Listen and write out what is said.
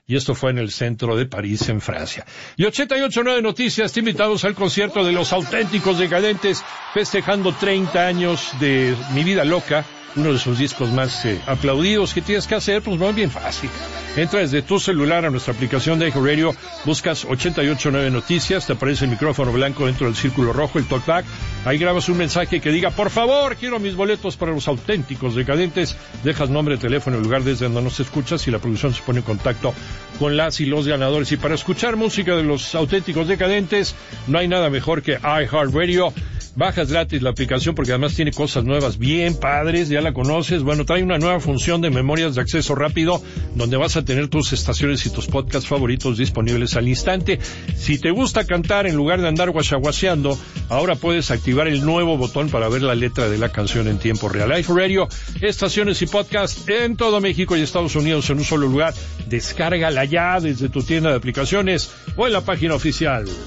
y esto fue en el centro de París, en Francia. Y 88.9 Noticias, te invitamos al concierto de Los Auténticos Decadentes, festejando 30 años de Mi Vida Loca, uno de sus discos más aplaudidos. ¿Qué tienes que hacer? Pues muy bien fácil. Entra desde tu celular a nuestra aplicación de Eje Radio, buscas 88.9 Noticias, te aparece el micrófono blanco dentro del círculo rojo, el talkback. Ahí grabas un mensaje que diga, por favor, quiero mis boletos para Los Auténticos Decadentes. Dejas nombre, teléfono, el lugar desde donde nos escuchas y la producción se pone en contacto con las y los ganadores. Y para escuchar música de Los Auténticos Decadentes, no hay nada mejor que iHeartRadio. Bajas gratis la aplicación porque además tiene cosas nuevas bien padres, ya la conoces. Bueno, trae una nueva función de memorias de acceso rápido donde vas a tener tus estaciones y tus podcasts favoritos disponibles al instante. Si te gusta cantar en lugar de andar guachaguaseando, ahora puedes activar el nuevo botón para ver la letra de la canción en tiempo real. iHeartRadio, estaciones y podcasts en todo México y Estados Unidos en un solo lugar. Descárgala ya desde tu tienda de aplicaciones o en la página oficial.